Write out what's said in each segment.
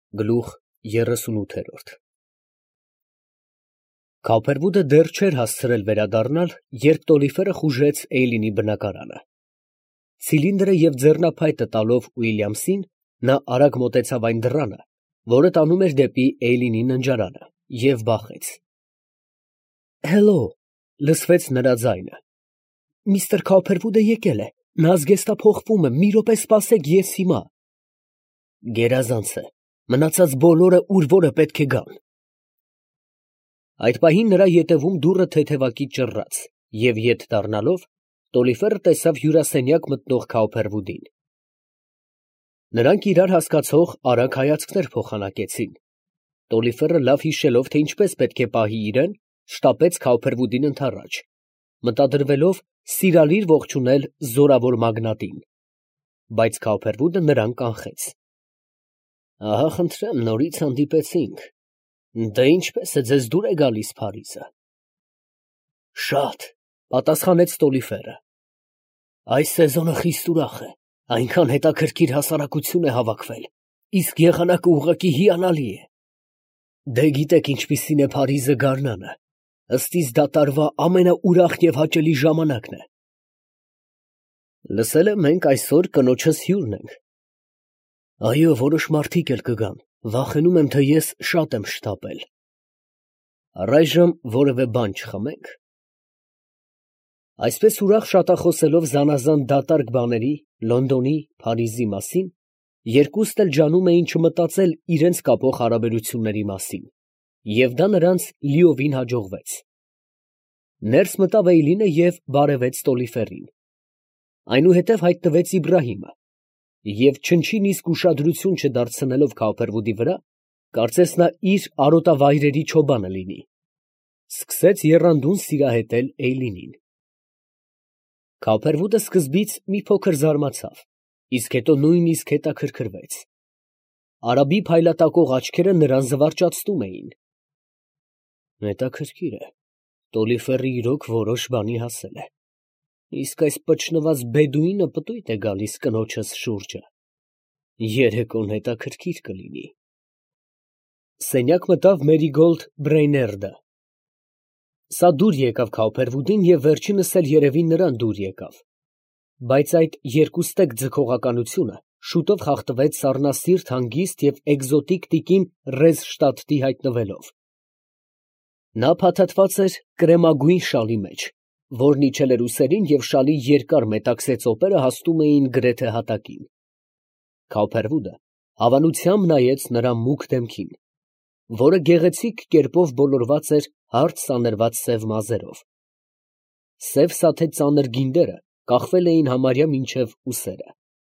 Գլուխ 38 Քավփերվուդը դեռ չէր հասցրել վերադառնալ, երբ Տոլիֆերը խուժեց Էյլինի բնակարանը։ Ցիլինդրը և ձեռնափայտը տալով Ուիլյամսին, նա արագ մոտեցավ այն դռանը, որը տանում էր դեպի Էյլինի ննջարանը, և բախեց։ «Հելլո», լսվեց նրա ձայնը։ «Միստր Քավփերվուդը եկել է, նա զգեստափոխվում է, մի րոպե սպասեք, ես հիմա»։ Գերազանց է, մնացած բոլորը ուր որը պետք է գան։ Այդ պահին նրա ետևում դուռը թեթևակի ճռռաց, և ետ դառնալով, Տոլիֆերը տեսավ հյուրասենյակ մտնող Քավփերվուդին։ Նրանք իրար հասկացող արագ հայացքներ փոխանակեցին։ Տոլիֆերը լավ հիշելով, թե ինչպես պետք է պահի իրեն, շտապեց Քավփերվուդին ընդառաջ, մտադրվելով սիրալիր ողջունել զորավոր մագնատին։ Բայց Քավփերվուդը նրան կանխեց։ «Ահա խնդրեմ, նորից հանդիպեցինք։ Դե ինչպես է, ձեզ դուր է գալիս Փարիզը»։ «Շատ», պատասխանեց Տոլիֆերը։ «Այս սեզոնը խիստ ուրախ է, այնքան հետաքրքիր հասարակություն է հավաքվել, իսկ եղանակը ուղղակի հիանալի է։ Դե գիտեք ինչպիսին է Փարիզը գարնանը, ըստ իս դա տարվա ամենաուրախ և հաճելի ժամանակն է»։ «Լսել եմ, մենք այսօր կնոջս հյուրն ենք»։ «Այո, որոշ մարդիկ էլ կգան, վախենում եմ, թե ես շատ եմ շտապել։ Առայժմ որևէ բան չխմենք»։ Այսպես ուրախ շատախոսելով զանազան դատարկ բաների Լոնդոնի, Փարիզի մասին, երկուստ էլ ջանում էին չմտածել իրենց կապող հարաբերությունների մասին, և դա նրանց լիովին հաջողվեց։ Ներս մտավ Էյլինը և բարևեց Տոլիֆերին։ Այնուհետև հայտնվեց Իբրահիմը, և չնչին իսկ ուշադրություն չդարձնելով Քավփերվուդի վրա, կարծես նա իր արոտավայրերի չոբանը լինի, սկսեց եռանդուն սիրահետել Էյլինին։ Քավփերվուդը սկզբից մի փոքր զարմացավ, իսկ հետո նույնիսկ հետաքրքրվեց։ Արաբի փայլատակող աչքերը նրան զվարճացնում էին։ Հետաքրքիր է, Տոլիֆերը իրոք որոշ բանի հասել է, իսկ այս պճնված բեդուինը պտույտ է գալիս կնոջս շուրջը։ Երեկոն հետաքրքիր կլինի։ Սենյակ մտավ Մերիգոլդ Բրեյներդը։ Սա դուր եկավ Քավփերվուդին և վերջինս էլ երևի նրան դուր եկավ, բայց այդ երկուստեք ձգողականությունը շուտով խախտվեց սառնասիրտ, հանգիստ և էկզոտիկ տիկին Ռեզշտադտի հայտնվելով։ Նա փաթաթված էր կրեմագույն շալի մեջ, որն իջել էր ուսերին և շալի երկար մետաքսե ծոպերը հասնում էին գրեթե հատակին։ Քավփերվուդը հավանությամբ նայեց նրա մուգ դեմքին, որը գեղեցիկ կերպով բոլորված էր հարթ սանրված սև մազերով։ Սև սաթե ծանր գինդերը կախվել էին համարյա մինչև ուսերը։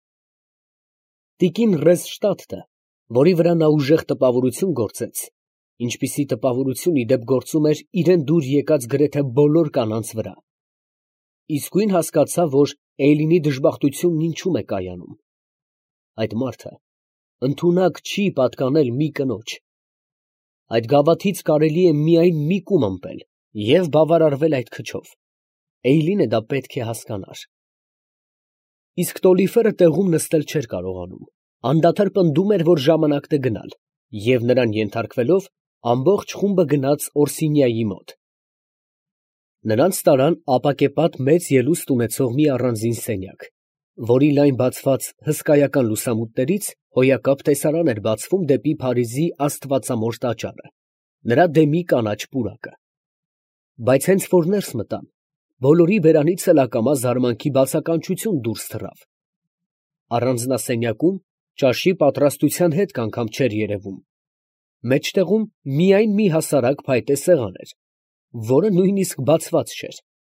Տիկին Ռեզշտադտը, որի վրա նա ուժեղ տպավորություն գործեց, ինչպիսի տպավորություն ի դեպ գործում էր իրան դուր եկած գրեթե բոլոր կանանց վրա, իսկույն հասկացավ, որ Էյլինի դժբախտությունն ինչում է կայանում։ Այդ մարդը ընդունակ չի պատկանել մի կնոջ։ Այդ գավաթից կարելի է միայն մի կում ըմպել և բավարարվել այդ քչով։ Էյլինը դա պետք է հասկանար։ Իսկ Տոլիֆերը տեղում նստել չէր կարողանում, անդադար պնդում էր, որ ժամանակն է գնալ, և նրան ենթարկվելով, ամբողջ խումբը գնաց Օրսինիայի մոտ։ Նրանց տարան ապակեպատ մեծ ելուստ ունեցող մի առանձին սենյակ, որի լայն բացված հսկայական լուսամուտներից հոյակապ տեսարան էր բացվում դեպի Փարիզի աստվածամոր տաճարը, նրա դեմի կանաչ պուրակը։ Բայց հենց որ ներս մտան, բոլորի բերանից էլ ակամա զարմանքի բացականչություն դուրս թռավ։ Առանձնասենյակում ճաշի պատրաստության հետք անգամ չէր երևում։ Մեջտեղում միայն մի հասարակ փայտե սեղան էր, որը նույնիսկ բացված չէր։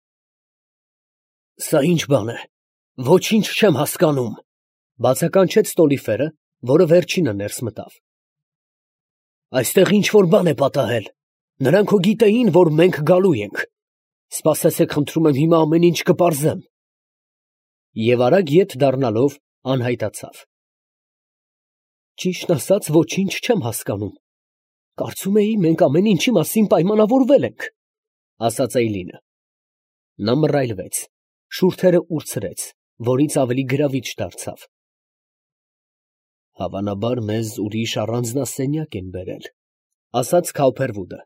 «Սա ի՞նչ բան է, ոչինչ չեմ հասկանում», բացականչեց Տոլիֆերը, որը վերջինը ներս մտավ։ «Այստեղ ինչ֊որ բան է պատահել, նրանք հո գիտեին, որ մենք գալու ենք։ Սպասեցեք, խնդրում եմ, հիմա ամեն ինչ կպարզեմ»։ Եվ արագ ետ դառնալով անհայտացավ։ «Ճիշտն ասած, ոչինչ չեմ հասկանում։ Կարծում էի, մենք ամեն ինչի մասին պայմանավորվել ենք», ասաց Էյլինը։ Նա մռայլվեց, շուրթերը ուրցրեց, որից ավելի գրավիչ դարձավ։ Հավանաբար մեզ ուրիշ առանձնասենյակ են բերել, ասաց Քաուփերվուդը։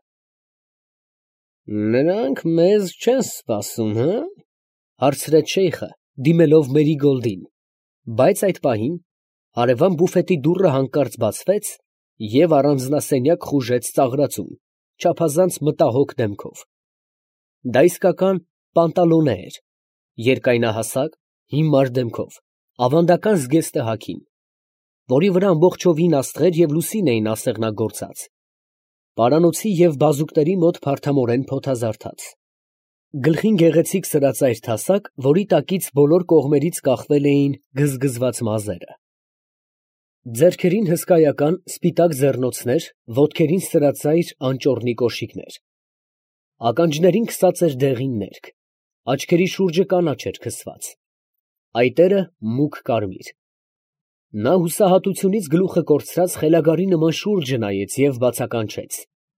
Նրանք մեզ չեն սպասում, հը՞, հարցրեց շեյխը, դիմելով Մերիգոլդին, բայց այդ պահին հարևան բուֆետի դուռը հանկարծ բացվեց և առանձնասենյակ խուժեց ծաղրածուն, չափազանց մտահոգ դեմքով։ Դա իսկական Պանտալոնե էր, երկայնահասակ, հիմար դեմքով, ավանդական զգեստը հագին, որի վրա ամբողջովին աստղեր և լուսին էին ասեղնագործած, պարանոցի և բազուկների մոտ փարթամորեն փոթազարդած, գլխին գեղեցիկ սրածայր թասակ, որի տակից բոլոր կողմերից կախվել էին գզգզված մազերը, ձեռքերին հսկայական սպիտակ ձեռնոցներ, ոտքերին սրածայր անճոռնի կոշիկներ, ականջներին քսած էր դեղին ներք, աչքերի շուրջը կանաչ էր քսված, այտերը մուգ կարմիր։ Նա հուսահատությունից գլուխը կորցրած խելագարի նման շուրջը նայեց և բացականչեց.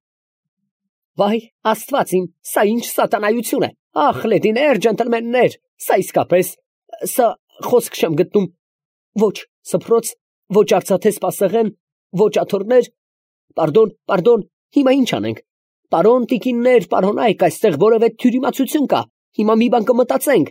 Վայ, Աստված իմ, սա ինչ սատանայություն է, ախ, լեդիներ, ջենտլմեններ, սա իսկապես, սա խոսք չեմ գտնում, ոչ սփռոց, ոչ արծաթե սպասեղեն, ոչ աթոռներ, պարդոն, հիմա ինչ անենք, պարոն տիկիններ, պարոնայք, այստեղ որևէ թյուրիմացություն կա, հիմա մի բան կմտածենք,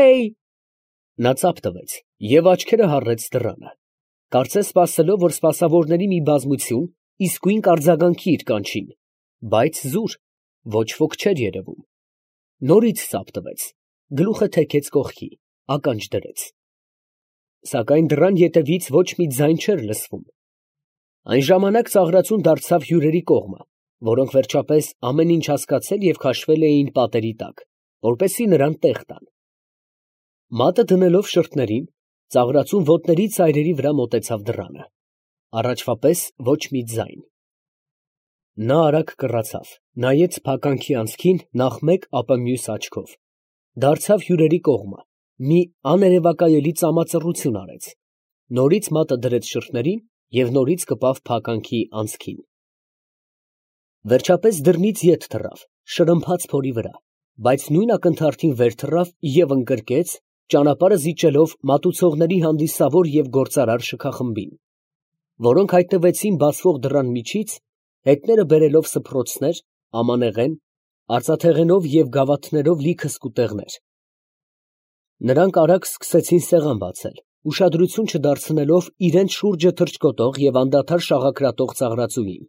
Նա ծափ տվեց և աչքերը հառեց դռանը, կարծես սպասելով, որ սպասավորների մի բազմություն իսկույն կարձագանքի իր կանչին, բայց զուր, ոչ ոք չէր երևում, նորից ծափ տվեց, գլուխը թեքեց կողքի, ականջ դրեց, սակայն դռան ետևից ոչ մի ձայն չէր լսվում, այն ժամանակ ծաղրածուն դարձավ հյուրերի կողմը, որոնք վերջապես ամեն ինչ հասկացել և քաշվել էին պատերի տակ, որպեսզի նրան տեղ տան։ Մատը դնելով շրթներին, ծաղրածուն ոտների ծայրերի վրա մոտեցավ դռանը, առաջվա պես ոչ մի ձայն։ Նա արագ կռացավ, նայեց փականքի անցքին նախ մեկ, ապա մյուս աչքով, դարձավ հյուրերի կողմը, մի աներևակայելի ծամածռություն արեց, նորից մատը դրեց շրթներին և նորից կպավ փականքի անցքին։ Վերջապես դռնից ետ թռավ, շրմփաց փորի վրա, բայց նույն ակնթարթին վեր թռավ և ընկրկեց, ճանապարհը զիջելով մատուցողների հանդիսավոր և գործարար շքախմբին, որոնք հայտնվեցին բացվող դռան միջից, հետները բերելով սփռոցներ, ամանեղեն, արծաթեղենով և գավաթներով լի քսկուտեղներ։ Նրանք արագ սկսեցին սեղան բացել, ուշադրություն չդարձնելով իրենց շուրջը թռչկոտող և անդադար շաղակրատող ծաղրածուին։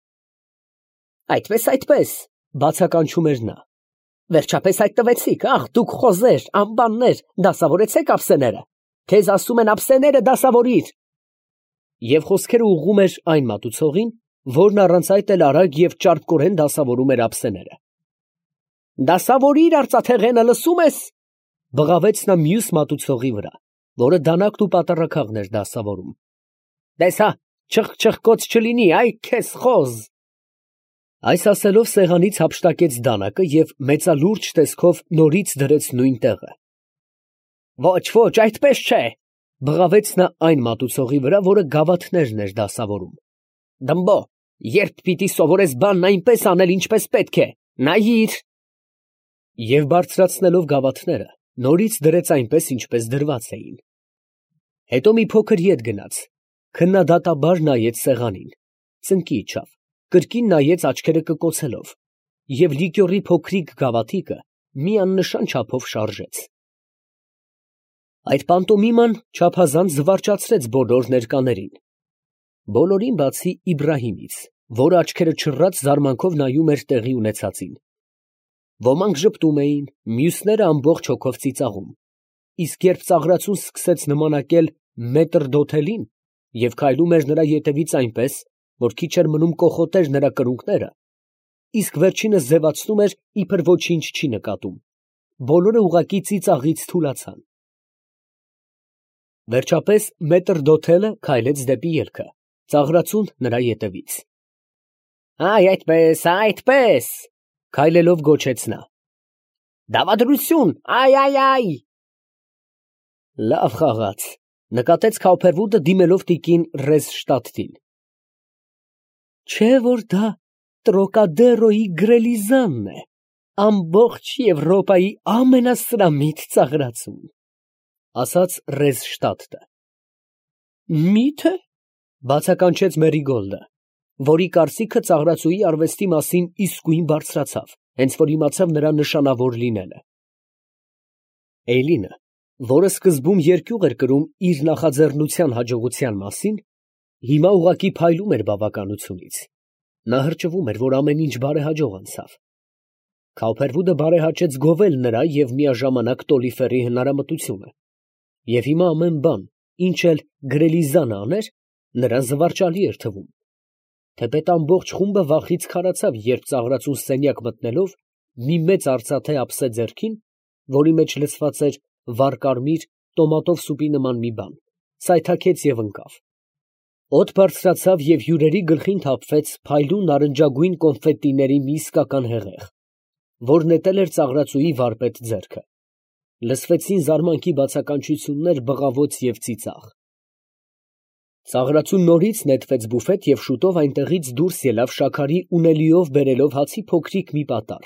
Այդպես, բացականչում էր նա։ Վերջապես հայտնվեցիք, ախ, դուք խոզեր, ամբաններ, դասավորեցեք ափսեները, քեզ ասում են ափսեները դասավորիր։ Եվ խոսքերը ուղղում էր այն մատուցողին, որն առանց այդ էլ արագ և ճարպկորեն դասավորում էր ափսեները։ Դասավորիր արծաթեղենը, լսում ես, բղավեց նա մյուս մատուցողի վրա, որը դանակն ու պատառաքաղն էր դասավորում։ Տես հա, չխկոց չլինի, այ քեզ խոզ։ Այս ասելով սեղանից հափշտակեց դանակը և մեծալուրջ տեսքով նորից դրեց նույն տեղը։ Ոչ, այդպես չէ, բղավեց նա այն մատուցողի վրա, որը գավաթներն էր դասավորում։ Դմբո, երբ պիտի սովորես բանն այնպես անել, ինչպես պետք է, նայիր։ Եվ բարձրացնելով գավաթները, նորից դրեց այնպես, ինչպես դրված էին։ Հետո մի փոքր ետ գնաց, քննադատաբար նայեց սեղանին, ծնկի իջավ, կրկին նայեց աչքերը կկոցելով և լիկյորի փոքրիկ գավաթիկը մի աննշան չափով շարժեց։ Այդ պանտոմիման չափազանց զվարճացրեց բոլոր ներկաներին, բոլորին բացի Իբրահիմից, որը աչքերը չռած զարմանքով նայում էր տեղի ունեցածին։ Ոմանք ժպտում էին, մյուսները ամբողջ հոգով ծիծաղում, իսկ երբ ծաղրածուն սկսեց նմանակել մետրդոթելին և քայլում էր նրա ետևից այնպես, որ քիչ էր մնում կոխոտեր նրա կրունկները, իսկ վերջինս ձևացնում էր, իբր ոչինչ չի նկատում, բոլորը ուղղակի ծիծաղից թուլացան։ Վերջապես մետրդոթելը քայլեց դեպի ելքը, ծաղրածուն նրա ետևից։ Այդպես, քայլելով գոչեց նա։ Դավադրություն, այ։ Լավ խաղաց, նկատեց Քաուփերվուդը դիմելով տիկին Ռեզշտադտին։ Չէ՞ որ դա Տրոկադերոյի գրելիզանն է, ամբողջ Եվրոպայի ամենասրամիտ ծաղրածուն, ասաց Ռեզշտադտը։ Մի՞թե, Բացականչեց Մերիգոլդը, որի կարծիքը ծաղրածուի արվեստի մասին իսկույն բարձրացավ, հենց որ իմացավ նրա նշանավոր լինելը։ Էյլինը, որը սկզբում երկյուղ էր կրում իր նախաձեռնության հաջողության մասին, հիմա ուղղակի փայլում էր բավականությունից։ Նա հրճվում էր, որ ամեն ինչ բարեհաջող անցավ։ Քաուփերվուդը բարեհաճեց գովել նրա և միաժամանակ Տոլիֆերի հնարամտությունը, և հիմա ամեն բան, ինչ էլ Գրելիզանը աներ, նրան զվարճալի էր թվում։ Թեպետ ամբողջ խումբը վախից քարացավ, երբ ծաղրածուն սենյակ մտնելով մի մեծ արծաթե ափսե ձեռքին, որի մեջ լցված էր վառկարմիր տոմատով սուպի նման մի բան, սայթաքեց և ընկավ։ Օդ բարձրացավ և հյուրերի գլխին թափվեց փայլուն նարնջագույն կոնֆետիների մի իսկական հեղեղ, որ նետել էր ծաղրածուի վարպետ ձեռքը։ Լսվեցին զարմանքի բացականչություններ, բղավոց և ծիծաղ։ Ծաղրածուն նորից նետվեց բուֆետ և շուտով այնտեղից դուրս ելավ շաքարի ունելիով բերելով հացի փոքրիկ մի պատառ։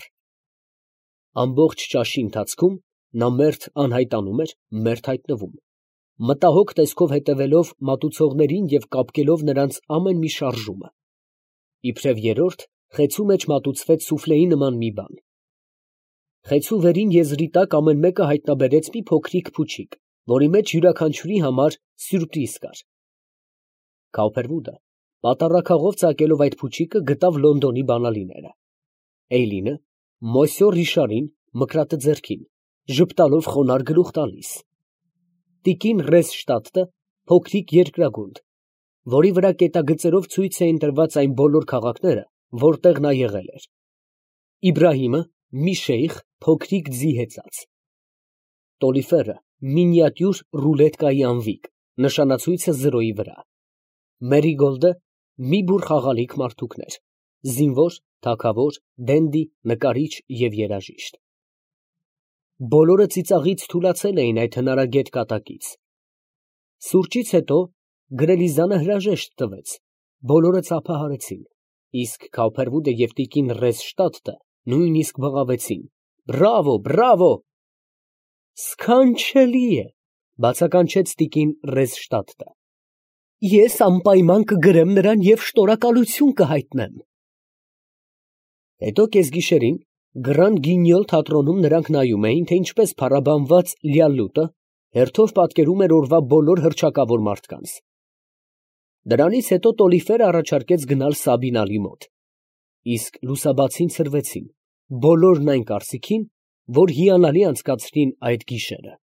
Ամբողջ ճաշի ընթացքում նա մերթ անհայտանում էր, մերթ հայտնվում, մտահոգ տեսքով հետևելով մատուցողներին և կապկելով նրանց ամեն մի շարժումը։ Իբրև երրորդ, խեցու մեջ մատուցվեց սուֆլեի նման մի բան։ Խեցու վերին եզրի տակ ամեն մեկը հայտնաբերեց մի փոքրիկ փուչիկ, որի մեջ յուրաքանչյուրի համար սյուրպրիզ կար։ Քաուփերվուդը, պատառաքաղով ծակելով այդ փուչիկը, գտավ Լոնդոնի բանալիները։ Էյլինը Մոսյո Ռիշարին մկրատը ձեռքին, ժպտալով խոնարհ գլուխ տալիս։ Տիկին Ռեզշտադտը փոքրիկ երկրագունդ, որի վրա կետագծերով ցույց էին տրված այն բոլոր քաղաքները, որտեղ նա եղել էր։ Իբրահիմը մի շեյխ, փոքրիկ ձի հեծած։ Տոլիֆերը մինիատյուր ռուլետկայի անվիկ, նշանացույցը 0-ի վրա։ Մերիգոլդը մի բուռ խաղալիք մարդուկներ, զինվոր, թագավոր, դենդի, նկարիչ և երաժիշտ։ Բոլորը ծիծաղից թուլացել էին այդ հնարագետ կատակից։ Սուրճից հետո Գրելիզանը հրաժեշտ տվեց, բոլորը ծափահարեցին, իսկ Քաուփերվուդը և տիկին Ռեզշտադտը նույնիսկ բղավեցին. «Բրավո, բրավո»։ «Սքանչելի է», բացականչեց տիկին Ռեզշտադտը։ «Ես անպայման կգրեմ նրան և շնորհակալություն կհայտնեմ»։ Հետո կեսգիշերին Գրան Գինյոլ թատրոնում նրանք նայում էին, թե ինչպես փառաբանված Լյալլուտը հերթով պատկերում էր օրվա բոլոր հռչակավոր մարդկանց։ Դրանից հետո Տոլիֆերը առաջարկեց գնալ Սաբինալի մոտ, իսկ լուսաբացին ցրվեցին, բոլորն այն կարծիքին, որ հիանալի անցկացրին այդ գիշերը։